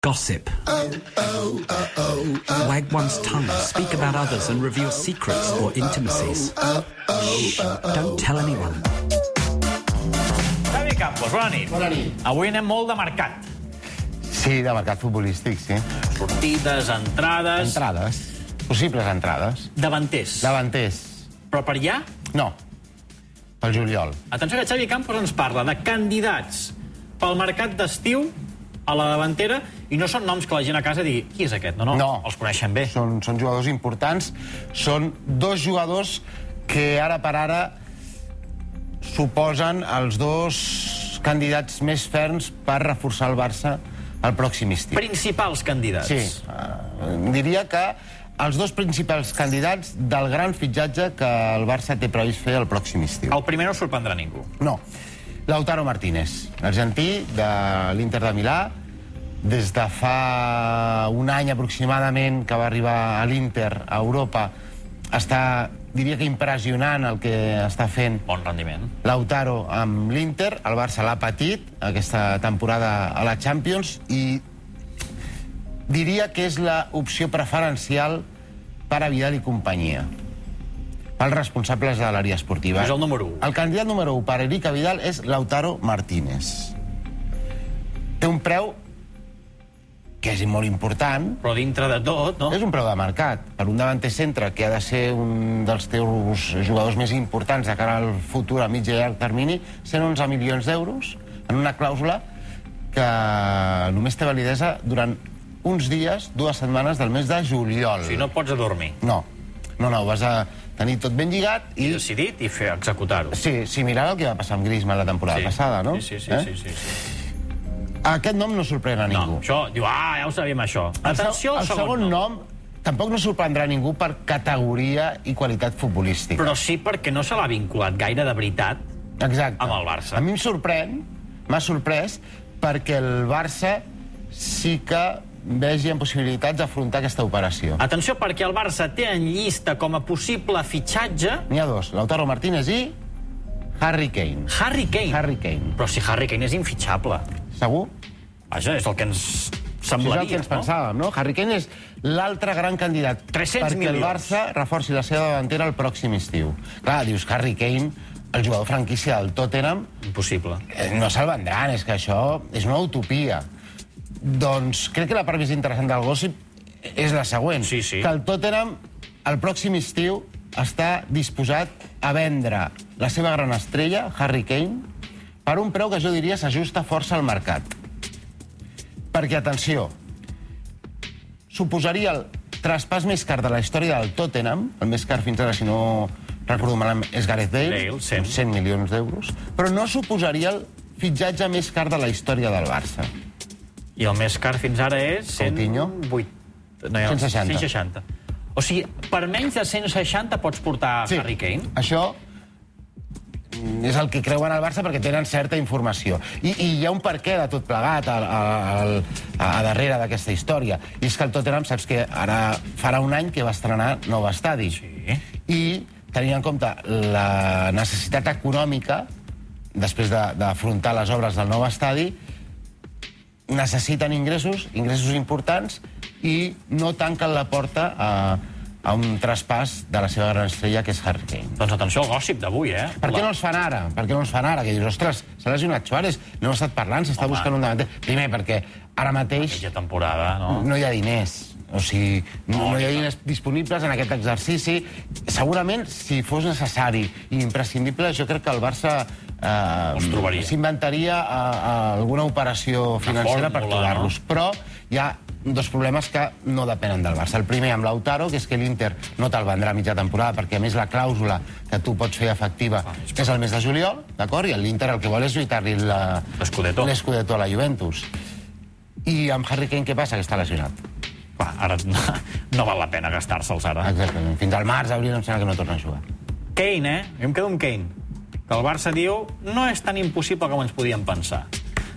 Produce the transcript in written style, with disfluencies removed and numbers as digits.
Gossip. Wag one's tongue, speak about others and reveal secrets or intimacies. Shh, don't tell anyone. Xavi Campos, bona nit. Bona nit. Avui anem molt de mercat. Sí, de mercat futbolístic, sí. Sortides, entrades... Entrades. Possibles entrades. Davanters. Davanters. Però per allà? No. Pel juliol. Atenció que Xavi Campos ens parla de candidats pel mercat d'estiu a la davantera i no són noms que la gent a casa digui qui és aquest? No, els coneixen bé. Són jugadors importants. Són dos jugadors que ara per ara suposen els dos candidats més ferms per reforçar el Barça el pròxim estiu. Principals candidats. Sí. Diria que els dos principals candidats del gran fitxatge que el Barça té previst fer el pròxim estiu. El primer no sorprendrà ningú. No. Lautaro Martínez, argentí de l'Inter de Milà. Des de fa un any aproximadament que va arribar a l'Inter a Europa, està, diria que impressionant el que està fent bon rendiment Lautaro amb l'Inter. El Barça l'ha patit aquesta temporada a la Champions i diria que és l'opció preferencial per a Vidal i companyia, pels responsables de l'àrea esportiva. És el número 1. El candidat número 1 per Eric Vidal és Lautaro Martínez. Té un preu que és molt important. Però dintre de tot, no? És un preu de mercat. Per un davanter centre, que ha de ser un dels teus jugadors més importants de cara al futur a mig i llarg termini, 111 milions d'euros en una clàusula que només té validesa durant uns dies, 2 setmanes del mes de juliol. Si no pots adormir. No, vas a tenir tot ben lligat i decidit i executar-ho. Sí, similar al que va passar amb Griezmann la temporada passada, no? Sí. Aquest nom no sorprèn a ningú. No, això, diu, ja ho sabíem, això. Atenció al segon nom. Tampoc no sorprendrà ningú per categoria i qualitat futbolística. Però sí perquè no se l'ha vinculat gaire de veritat amb el Barça. A mi m'ha sorprès, perquè el Barça sí que vegi en possibilitats d'afrontar aquesta operació. Atenció, perquè el Barça té en llista com a possible fitxatge... N'hi ha dos, Lautaro Martínez i Harry Kane. Harry Kane? Però si Harry Kane és infitxable. Segur? Vaja, és el que ens semblaria, és el que ens pensàvem, no? Harry Kane és l'altre gran candidat 300 milions. perquè el Barça reforci la seva davantera el pròxim estiu. Clar, dius, Harry Kane, el jugador franquícia del Tottenham... Impossible. No se'l vendran, és que això és una utopia. Doncs crec que la part més interessant del gossip és la següent. Sí. Que el Tottenham, el pròxim estiu, està disposat a vendre la seva gran estrella, Harry Kane, per un preu que jo diria s'ajusta força al mercat. Perquè, atenció, suposaria el traspàs més car de la història del Tottenham, el més car fins ara, si no recordo malament, és Gareth Bale, 100 milions d'euros, però no suposaria el fitxatge més car de la història del Barça. I el més car fins ara és... Coutinho? 160. O sigui, per menys de 160 pots portar Harry Kane? Sí, això és el que creuen al Barça perquè tenen certa informació. I hi ha un perquè de tot plegat a darrere d'aquesta història. I és que el Tottenham, saps que ara farà un any que va estrenar nou estadi. Sí. I tenint en compte la necessitat econòmica, després d'afrontar les obres del nou estadi, necessiten ingressos importants, i no tanquen la porta a un traspàs de la seva gran estrella, que és Harry Kane. Doncs atenció al gossip d'avui, Per què no els fan ara? Que dius, ostres, s'ha lesionat Suárez, no hem estat parlant, s'està buscant un davanter. Primer, perquè ara mateix temporada, no hi ha diners. O sigui, no hi ha diners disponibles en aquest exercici. Segurament, si fos necessari i imprescindible, jo crec que el Barça s'inventaria alguna operació financera per trobar-los. Però hi ha dos problemes que no depenen del Barça. El primer, amb Lautaro, que és que l'Inter no te'l vendrà a mitja temporada, perquè a més la clàusula que tu pots fer efectiva és el mes de juliol, d'acord? I l'Inter el que vol és lluitar-li l'Scudetto a la Juventus. I amb Harry Kane què passa? Que està lesionat. Ara no val la pena gastar-se'ls ara. Exactament. Fins al març, abril, em sembla que no torna a jugar. Kane, Jo em quedo amb Kane. Que el Barça diu no és tan impossible com ens podíem pensar.